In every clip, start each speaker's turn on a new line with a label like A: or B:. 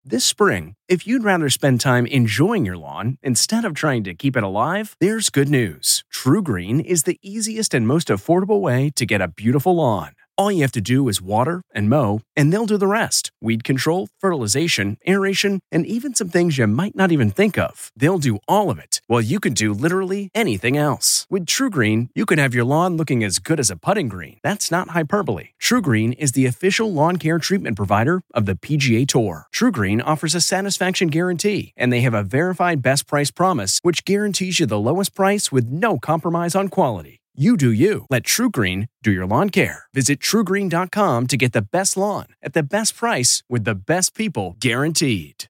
A: This spring, if you'd rather spend time enjoying your lawn instead of trying to keep it alive, there's good news. TruGreen is the easiest and most affordable way to get a beautiful lawn. All you have to do is water and mow, and they'll do the rest. Weed control, fertilization, aeration, and even some things you might not even think of. They'll do all of it, while you can do literally anything else. With TruGreen, you can have your lawn looking as good as a putting green. That's not hyperbole. TruGreen is the official lawn care treatment provider of the PGA Tour. TruGreen offers a satisfaction guarantee, and they have a verified best price promise, which guarantees you the lowest price with no compromise on quality. You do you. Let TruGreen do your lawn care. Visit TruGreen.com to get the best lawn at the best price with the best people guaranteed.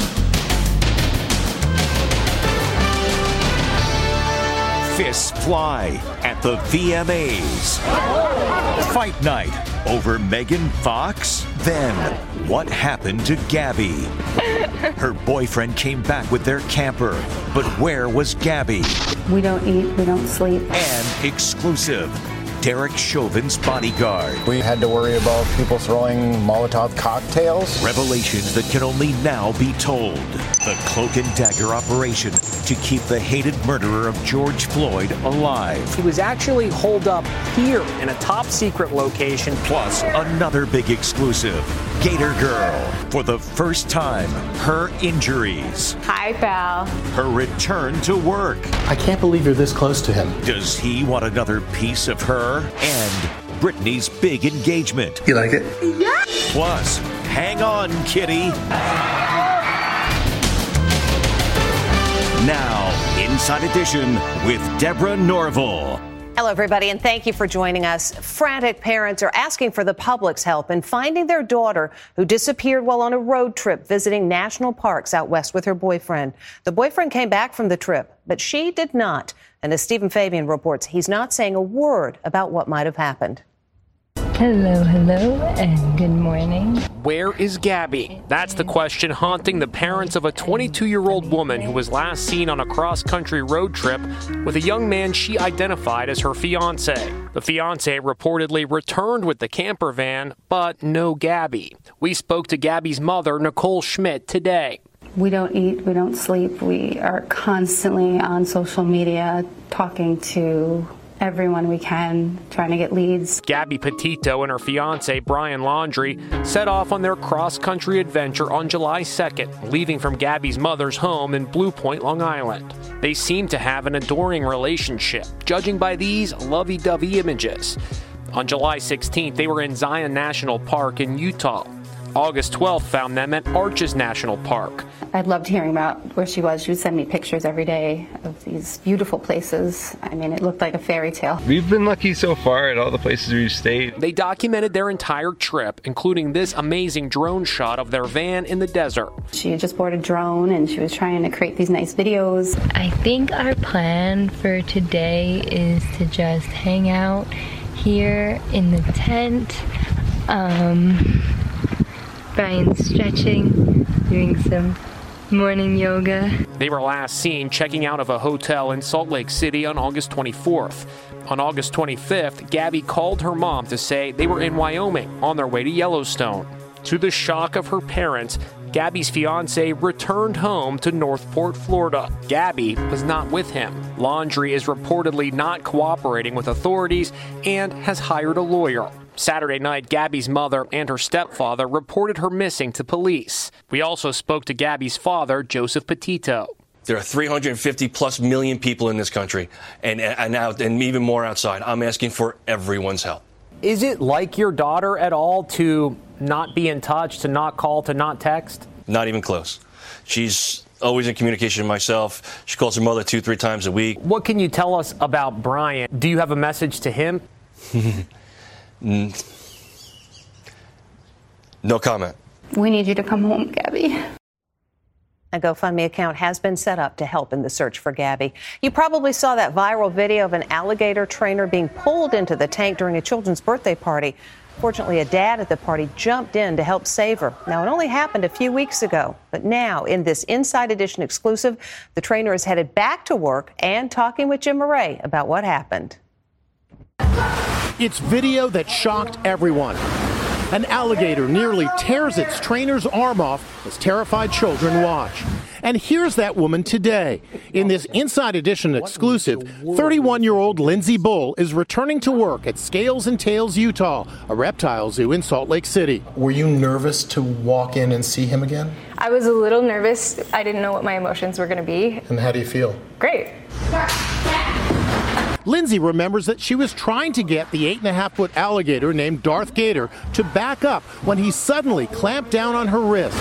B: Fists fly at the VMAs. Fight night over Megan Fox? Then, what happened to Gabby? Her boyfriend came back with their camper, but where was Gabby?
C: We don't eat, we don't sleep.
B: And exclusive, Derek Chauvin's bodyguard.
D: We had to worry about people throwing Molotov cocktails.
B: Revelations that can only now be told. The cloak and dagger operation to keep the hated murderer of George Floyd alive.
E: He was actually holed up here in a top secret location.
B: Plus, another big exclusive. Gator Girl. For the first time, her injuries.
C: Hi, pal.
B: Her return to work.
F: I can't believe you're this close to him.
B: Does he want another piece of her? And Britney's big engagement.
F: You like it?
C: Yeah.
B: Plus, hang on, kitty. Now, Inside Edition with Deborah Norville.
G: Hello, everybody, and thank you for joining us. Frantic parents are asking for the public's help in finding their daughter who disappeared while on a road trip visiting national parks out west with her boyfriend. The boyfriend came back from the trip, but she did not. And as Stephen Fabian reports, he's not saying a word about what might have happened.
H: Hello, and good morning.
E: Where is Gabby? That's the question haunting the parents of a 22-year-old woman who was last seen on a cross-country road trip with a young man she identified as her fiancé. The fiancé reportedly returned with the camper van, but no Gabby. We spoke to Gabby's mother, Nicole Schmidt, today.
C: We don't eat, we don't sleep. We are constantly on social media talking to everyone we can, trying to get leads.
E: Gabby Petito and her fiancé, Brian Laundrie, set off on their cross-country adventure on July 2nd, leaving from Gabby's mother's home in Blue Point, Long Island. They seem to have an adoring relationship, judging by these lovey-dovey images. On July 16th, they were in Zion National Park in Utah. August 12th found them at Arches National Park.
C: I loved hearing about where she was. She would send me pictures every day of these beautiful places. I mean, it looked like a fairy tale.
I: We've been lucky so far at all the places we've stayed.
E: They documented their entire trip, including this amazing drone shot of their van in the desert.
C: She had just bought a drone and she was trying to create these nice videos.
H: I think our plan for today is to just hang out here in the tent. Brian's stretching, doing some morning yoga.
E: They were last seen checking out of a hotel in Salt Lake City on August 24th. On August 25th, Gabby called her mom to say they were in Wyoming on their way to Yellowstone. To the shock of her parents, Gabby's fiancé returned home to Northport, Florida. Gabby was not with him. Laundrie is reportedly not cooperating with authorities and has hired a lawyer. Saturday night, Gabby's mother and her stepfather reported her missing to police. We also spoke to Gabby's father, Joseph Petito.
J: There are 350+ million people in this country and even more outside. I'm asking for everyone's help.
E: Is it like your daughter at all to not be in touch, to not call, to not text?
J: Not even close. She's always in communication with myself. She calls her mother 2-3 times a week.
E: What can you tell us about Brian? Do you have a message to him?
J: No comment.
C: We need you to come home, Gabby.
G: A GoFundMe account has been set up to help in the search for Gabby. You probably saw that viral video of an alligator trainer being pulled into the tank during a children's birthday party. Fortunately, a dad at the party jumped in to help save her. Now, it only happened a few weeks ago, but now, in this Inside Edition exclusive, the trainer is headed back to work and talking with Jim Murray about what happened.
K: It's video that shocked everyone.
F: An alligator nearly tears its trainer's arm off as terrified children watch. And here's that woman today. In this Inside Edition exclusive, 31-year-old Lindsay Bull is returning to work at Scales and Tails, Utah, a reptile zoo in Salt Lake City.
D: Were you nervous to walk in and see him again?
K: I was a little nervous. I didn't know what my emotions were going to be.
D: And how do you feel?
K: Great.
F: Lindsay remembers that she was trying to get the 8.5-foot alligator named Darth Gator to back up when he suddenly clamped down on her wrist.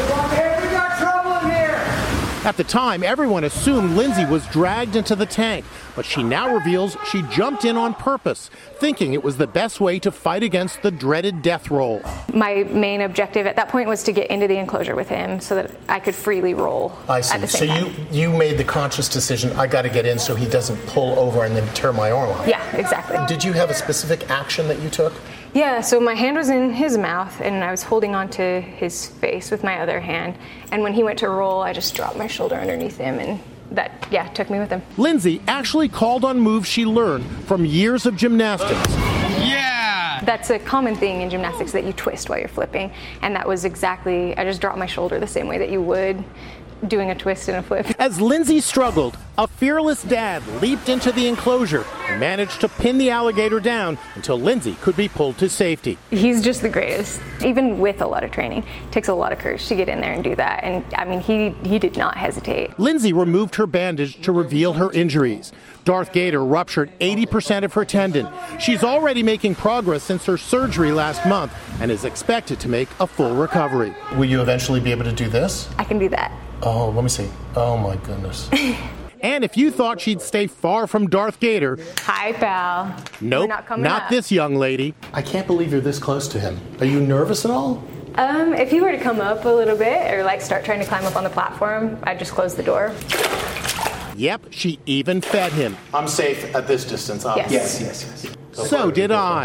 F: At the time, everyone assumed Lindsay was dragged into the tank, but she now reveals she jumped in on purpose, thinking it was the best way to fight against the dreaded death roll.
K: My main objective at that point was to get into the enclosure with him so that I could freely roll.
D: I see.
K: At the same time.
D: you made the conscious decision, I got to get in so he doesn't pull over and then tear my arm off.
K: Yeah, exactly.
D: Did you have a specific action that you took?
K: Yeah, so my hand was in his mouth and I was holding onto his face with my other hand. And when he went to roll, I just dropped my shoulder underneath him and that, took me with him.
F: Lindsay actually called on moves she learned from years of gymnastics.
K: Yeah! That's a common thing in gymnastics, that you twist while you're flipping. And that was exactly, I just dropped my shoulder the same way that you would doing a twist and a flip.
F: As Lindsay struggled, a fearless dad leaped into the enclosure and managed to pin the alligator down until Lindsay could be pulled to safety.
K: He's just the greatest. Even with a lot of training, it takes a lot of courage to get in there and do that. And I mean, he did not hesitate.
F: Lindsay removed her bandage to reveal her injuries. Darth Gator ruptured 80% of her tendon. She's already making progress since her surgery last month and is expected to make a full recovery.
D: Will you eventually be able to do this?
K: I can do that.
D: Oh, let me see. Oh, my goodness.
F: And if you thought she'd stay far from Darth Gator...
K: Hi, pal.
F: Nope, not this young lady.
D: I can't believe you're this close to him. Are you nervous at all?
K: If he were to come up a little bit or start trying to climb up on the platform, I'd just close the door.
F: Yep, she even fed him.
D: I'm safe at this distance, obviously.
K: Yes.
F: So did I.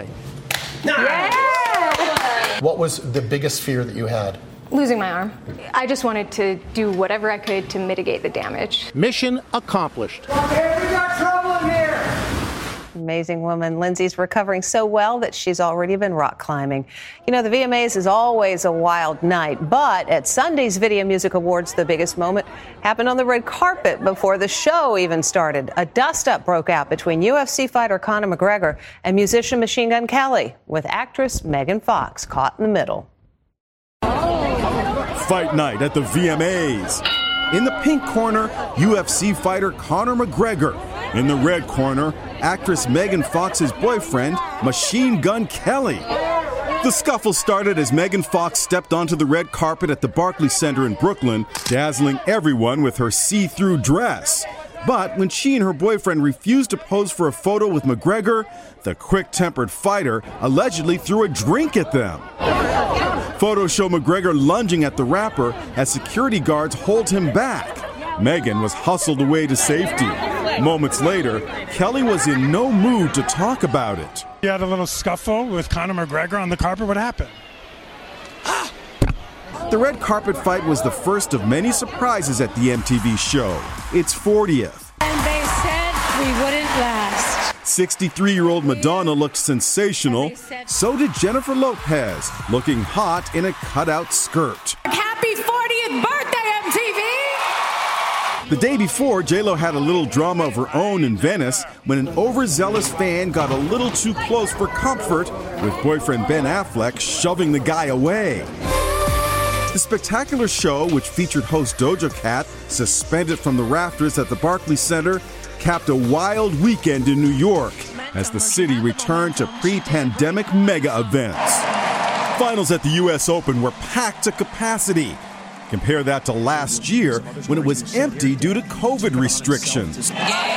K: Yeah!
D: What was the biggest fear that you had?
K: Losing my arm. I just wanted to do whatever I could to mitigate the damage.
F: Mission accomplished.
K: We got trouble in here!
G: Amazing woman. Lindsay's recovering so well that she's already been rock climbing. You know, the VMAs is always a wild night, but at Sunday's Video Music Awards, the biggest moment happened on the red carpet before the show even started. A dust-up broke out between UFC fighter Conor McGregor and musician Machine Gun Kelly, with actress Megan Fox caught in the middle.
L: Fight night at the VMAs. In the pink corner, UFC fighter Conor McGregor. In the red corner, actress Megan Fox's boyfriend, Machine Gun Kelly. The scuffle started as Megan Fox stepped onto the red carpet at the Barclays Center in Brooklyn, dazzling everyone with her see-through dress. But when she and her boyfriend refused to pose for a photo with McGregor, the quick-tempered fighter allegedly threw a drink at them. Photos show McGregor lunging at the rapper as security guards hold him back. Megan was hustled away to safety. Moments later, Kelly was in no mood to talk about it.
M: You had a little scuffle with Conor McGregor on the carpet. What happened?
L: The red carpet fight was the first of many surprises at the MTV show. Its 40th.
N: And they said we wouldn't last.
L: 63-year-old Madonna looked sensational. So did Jennifer Lopez, looking hot in a cutout skirt.
N: Happy 40th birthday, MTV!
L: The day before, J-Lo had a little drama of her own in Venice when an overzealous fan got a little too close for comfort, with boyfriend Ben Affleck shoving the guy away. The spectacular show, which featured host Doja Cat suspended from the rafters at the Barclays Center, capped a wild weekend in New York as the city returned to pre-pandemic mega events. Finals at the U.S. Open were packed to capacity. Compare that to last year when it was empty due to COVID restrictions.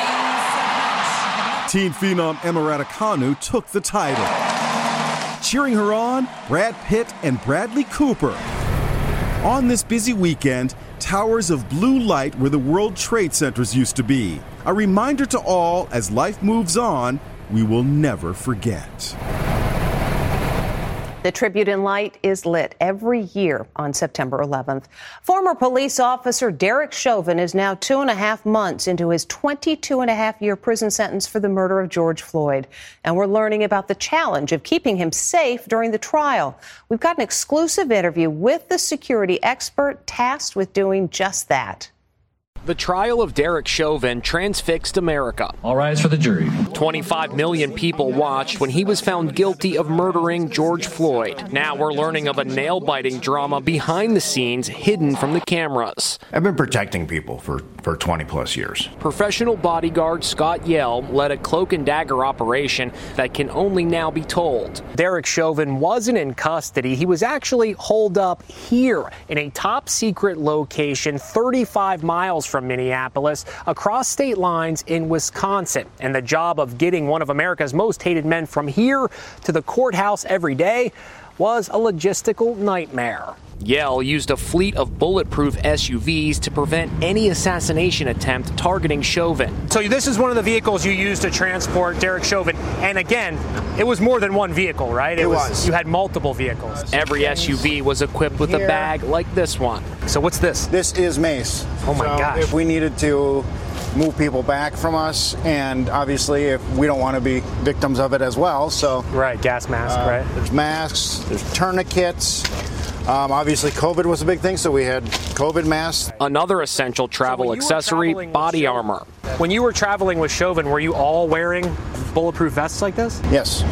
L: Teen phenom Emma Raducanu took the title. Cheering her on, Brad Pitt and Bradley Cooper. On this busy weekend, towers of blue light where the World Trade Centers used to be. A reminder to all, as life moves on, we will never forget.
G: The tribute in light is lit every year on September 11th. Former police officer Derek Chauvin is now 2.5 months into his 22.5-year prison sentence for the murder of George Floyd. And we're learning about the challenge of keeping him safe during the trial. We've got an exclusive interview with the security expert tasked with doing just that.
E: The trial of Derek Chauvin transfixed America.
O: All rise for the jury.
E: 25 million people watched when he was found guilty of murdering George Floyd. Now we're learning of a nail-biting drama behind the scenes hidden from the cameras.
P: I've been protecting people for 20 plus years.
E: Professional bodyguard Scott Yell led a cloak and dagger operation that can only now be told. Derek Chauvin wasn't in custody. He was actually holed up here in a top secret location 35 miles from Minneapolis, across state lines in Wisconsin. And the job of getting one of America's most hated men from here to the courthouse every day was a logistical nightmare. Yell used a fleet of bulletproof SUVs to prevent any assassination attempt targeting Chauvin. So this is one of the vehicles you used to transport Derek Chauvin. And again, it was more than one vehicle, right? It was. You had multiple vehicles. Every SUV was equipped with a bag like this one. So what's this?
Q: This is mace.
E: Oh my gosh.
Q: If we needed to move people back from us, and obviously if we don't want to be victims of it as well, so.
E: Right, gas mask, right?
Q: There's masks, there's tourniquets. Obviously, COVID was a big thing, so we had COVID masks.
E: Another essential travel accessory, body armor. When you were traveling with Chauvin, were you all wearing bulletproof vests like this?
Q: Yes.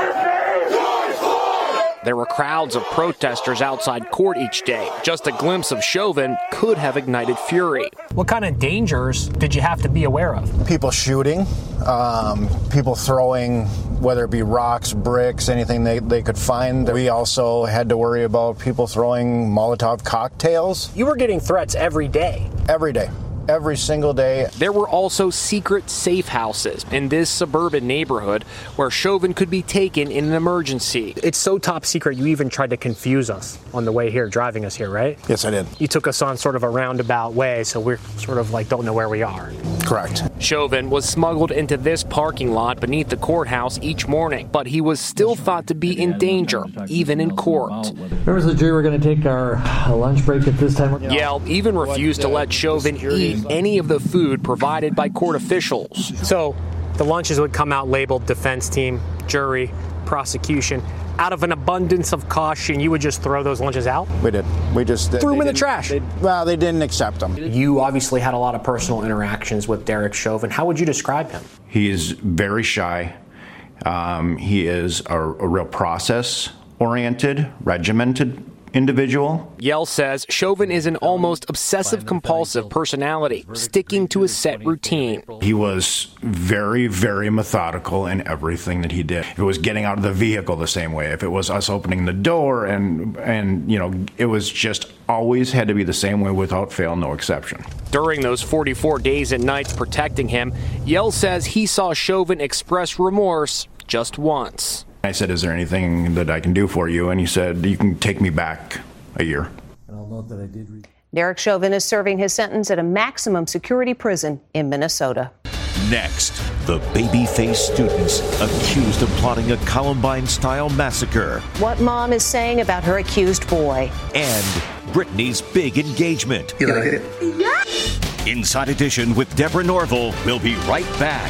E: There were crowds of protesters outside court each day. Just a glimpse of Chauvin could have ignited fury. What kind of dangers did you have to be aware of?
Q: People shooting, people throwing, whether it be rocks, bricks, anything they could find. We also had to worry about people throwing Molotov cocktails.
E: You were getting threats every day.
Q: Every day. Every single day.
E: There were also secret safe houses in this suburban neighborhood where Chauvin could be taken in an emergency. It's so top secret, you even tried to confuse us on the way here, driving us here, right?
Q: Yes, I did.
E: You took us on sort of a roundabout way, so we're sort of like don't know where we are.
Q: Correct.
E: Chauvin was smuggled into this parking lot beneath the courthouse each morning, but he was still thought to be in danger, even in court.
O: Members of the jury, we're going to take our lunch break at this time.
E: Yell even refused to let Chauvin eat any of the food provided by court officials. So the lunches would come out labeled defense team, jury, prosecution. Out of an abundance of caution, you would just throw those lunches out?
Q: We did. We just
E: threw them in the trash.
Q: They didn't accept them.
E: You obviously had a lot of personal interactions with Derek Chauvin. How would you describe him?
P: He is very shy. He is a real process-oriented, regimented individual.
E: Yell says Chauvin is an almost obsessive-compulsive personality, sticking to a set routine.
P: He was very, very methodical in everything that he did. If it was getting out of the vehicle the same way, if it was us opening the door, and you know, it was just always had to be the same way without fail, no exception.
E: During those 44 days and nights protecting him, Yell says he saw Chauvin express remorse just once.
P: I said, "Is there anything that I can do for you?" And he said, "You can take me back a year."
G: Derek Chauvin is serving his sentence at a maximum security prison in Minnesota.
B: Next, the baby-faced students accused of plotting a Columbine-style massacre.
G: What mom is saying about her accused boy.
B: And Britney's big engagement.
R: You like it?
B: Yeah. Inside Edition with Deborah Norville. We'll be right back.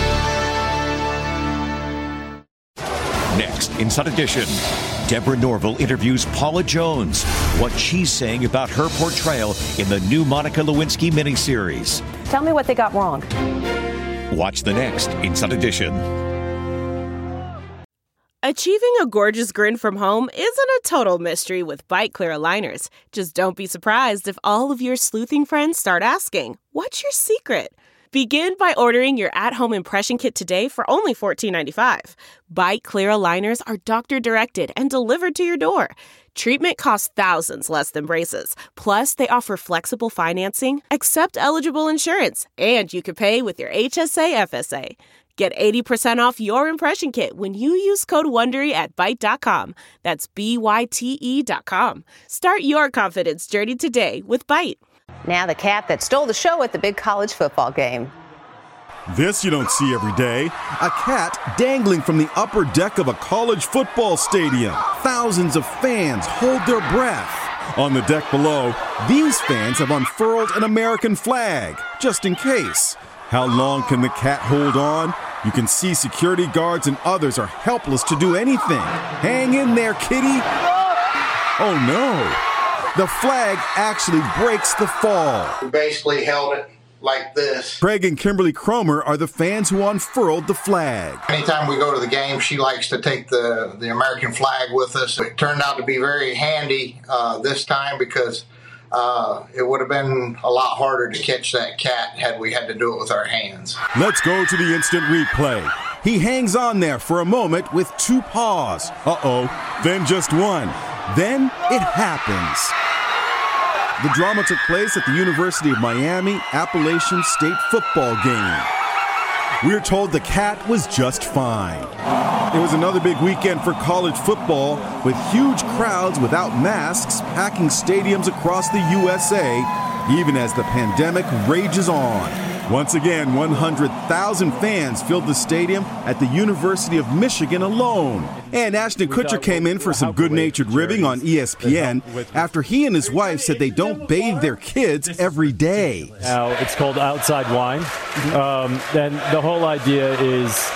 B: Next, Inside Edition, Deborah Norville interviews Paula Jones, what she's saying about her portrayal in the new Monica Lewinsky miniseries.
G: Tell me what they got wrong.
B: Watch the next Inside Edition.
S: Achieving a gorgeous grin from home isn't a total mystery with Byte Clear aligners. Just don't be surprised if all of your sleuthing friends start asking, "What's your secret?" Begin by ordering your at-home impression kit today for only $14.95. Byte Clear aligners are doctor-directed and delivered to your door. Treatment costs thousands less than braces. Plus, they offer flexible financing, accept eligible insurance, and you can pay with your HSA FSA. Get 80% off your impression kit when you use code WONDERY at Byte.com. That's BYTE.com. Start your confidence journey today with Byte.
G: Now the cat that stole the show at the big college football game.
L: This you don't see every day. A cat dangling from the upper deck of a college football stadium. Thousands of fans hold their breath. On the deck below, these fans have unfurled an American flag, just in case. How long can the cat hold on? You can see security guards and others are helpless to do anything. Hang in there, kitty. Oh no. The flag actually breaks the fall.
R: We basically held it like this.
L: Craig and Kimberly Cromer are the fans who unfurled the flag.
R: Anytime we go to the game, she likes to take the American flag with us. It turned out to be very handy this time because it would have been a lot harder to catch that cat had we had to do it with our hands.
L: Let's go to the instant replay. He hangs on there for a moment with two paws. Then just one. Then it happens. The drama took place at the University of Miami Appalachian State football game. We're told the cat was just fine. It was another big weekend for college football, with huge crowds without masks packing stadiums across the USA, even as the pandemic rages on. Once again, 100,000 fans filled the stadium at the University of Michigan alone. And Ashton Kutcher came in for some good-natured ribbing on ESPN after he and his wife said they don't bathe their kids every day.
T: Now, it's called outside wine. And the whole idea is...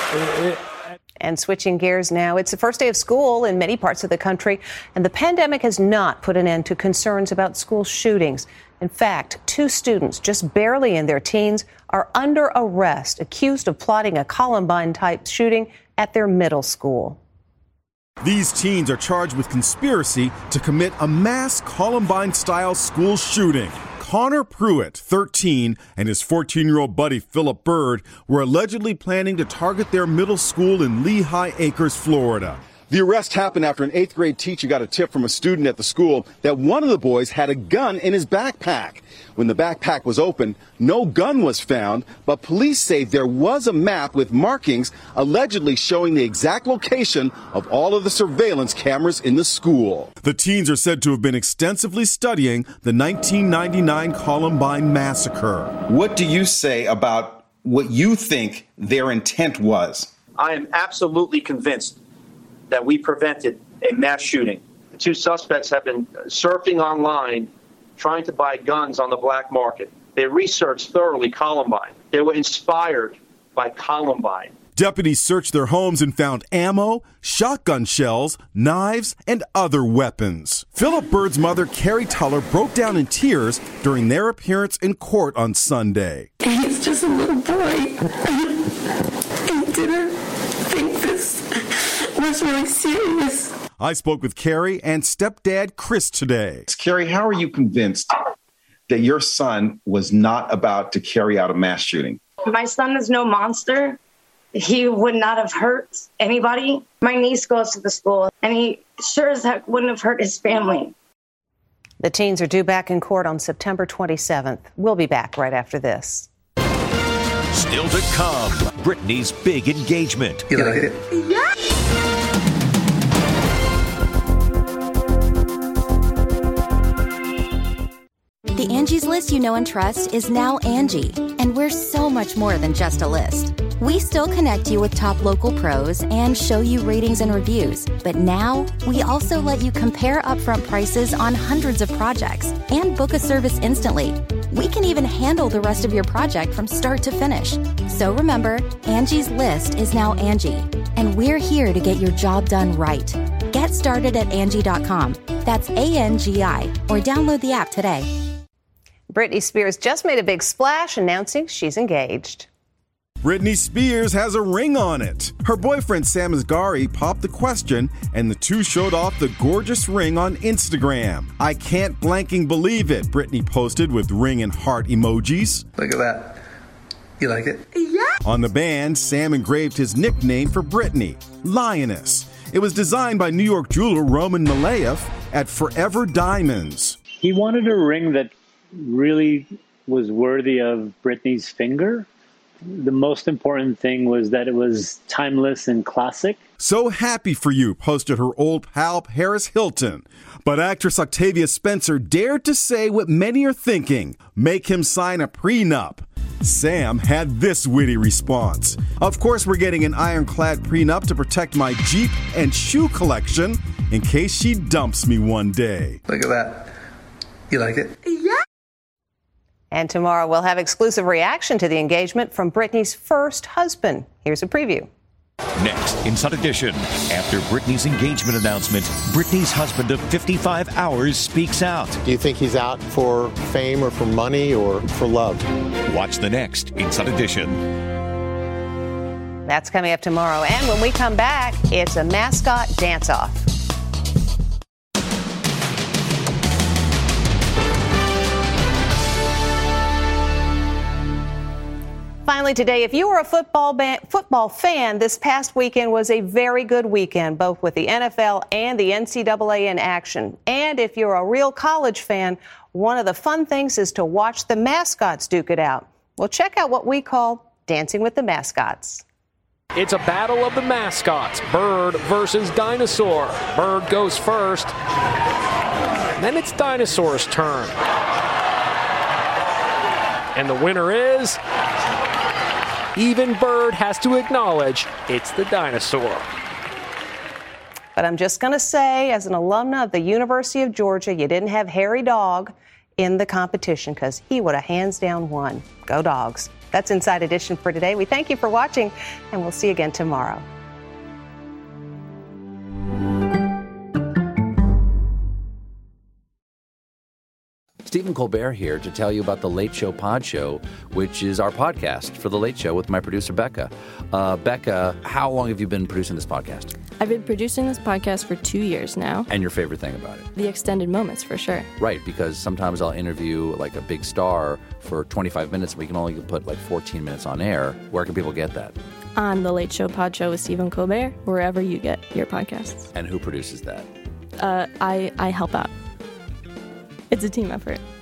G: And switching gears now, it's the first day of school in many parts of the country, and the pandemic has not put an end to concerns about school shootings. In fact, 2 students, just barely in their teens, are under arrest, accused of plotting a Columbine-type shooting at their middle school.
L: These teens are charged with conspiracy to commit a mass Columbine-style school shooting. Connor Pruitt, 13, and his 14-year-old buddy Philip Bird were allegedly planning to target their middle school in Lehigh Acres, Florida. The arrest happened after an 8th grade teacher got a tip from a student at the school that one of the boys had a gun in his backpack. When the backpack was opened, no gun was found, but police say there was a map with markings allegedly showing the exact location of all of the surveillance cameras in the school. The teens are said to have been extensively studying the 1999 Columbine massacre.
U: What do you say about what you think their intent was?
V: I am absolutely convinced that we prevented a mass shooting. The 2 suspects have been surfing online, trying to buy guns on the black market. They researched thoroughly Columbine. They were inspired by Columbine.
L: Deputies searched their homes and found ammo, shotgun shells, knives, and other weapons. Philip Bird's mother, Carrie Tuller, broke down in tears during their appearance in court on Sunday.
W: He's just a little boy. He didn't think this was really serious.
L: I spoke with Carrie and stepdad Chris today.
U: Carrie, how are you convinced that your son was not about to carry out a mass shooting?
X: My son is no monster. He would not have hurt anybody. My niece goes to the school, and he sure as heck wouldn't have hurt his family.
G: The teens are due back in court on September 27th. We'll be back right after this.
B: Still to come, Britney's big engagement.
W: You like it? Yeah.
Y: The Angie's List you know and trust is now Angie, and we're so much more than just a list. We still connect you with top local pros and show you ratings and reviews, but now we also let you compare upfront prices on hundreds of projects and book a service instantly. We can even handle the rest of your project from start to finish. So remember, Angie's List is now Angie, and we're here to get your job done right. Get started at Angie.com. That's ANGI, or download the app today.
G: Britney Spears just made a big splash announcing she's engaged.
L: Britney Spears has a ring on it. Her boyfriend Sam Asghari popped the question, and the two showed off the gorgeous ring on Instagram. I can't blanking believe it, Britney posted with ring and heart emojis.
W: Look at that. You like it?
X: Yeah.
L: On the band, Sam engraved his nickname for Britney, Lioness. It was designed by New York jeweler Roman Malayev at Forever Diamonds.
Z: He wanted a ring that really was worthy of Britney's finger. The most important thing was that it was timeless and classic.
L: So happy for you, posted her old pal Paris Hilton. But actress Octavia Spencer dared to say what many are thinking, make him sign a prenup. Sam had this witty response. Of course, we're getting an ironclad prenup to protect my Jeep and shoe collection in case she dumps me one day.
A: Look at that. You like it?
G: Yeah. And tomorrow we'll have exclusive reaction to the engagement from Britney's first husband. Here's a preview.
B: Next, Inside Edition. After Britney's engagement announcement, Britney's husband of 55 hours speaks out.
F: Do you think he's out for fame or for money or for love?
B: Watch the next Inside Edition.
G: That's coming up tomorrow. And when we come back, it's a mascot dance-off. Finally today, if you were a football fan, this past weekend was a very good weekend, both with the NFL and the NCAA in action. And if you're a real college fan, one of the fun things is to watch the mascots duke it out. Well, check out what we call Dancing with the Mascots.
E: It's a battle of the mascots, Bird versus Dinosaur. Bird goes first, then it's Dinosaur's turn. And the winner is... Even Bird has to acknowledge it's the dinosaur.
G: But I'm just going to say, as an alumna of the University of Georgia, you didn't have Harry Dog in the competition because he would have hands down won. Go Dogs. That's Inside Edition for today. We thank you for watching, and we'll see you again tomorrow.
C: Stephen Colbert here to tell you about The Late Show Pod Show, which is our podcast for The Late Show with my producer, Becca. Becca, how long have you been producing this podcast?
D: I've been producing this podcast for 2 years now.
C: And your favorite thing about it?
D: The extended moments, for sure.
C: Right, because sometimes I'll interview like a big star for 25 minutes. We can only put like 14 minutes on air. Where can people get that?
D: On The Late Show Pod Show with Stephen Colbert, wherever you get your podcasts.
C: And who produces that?
D: I help out. It's a team effort.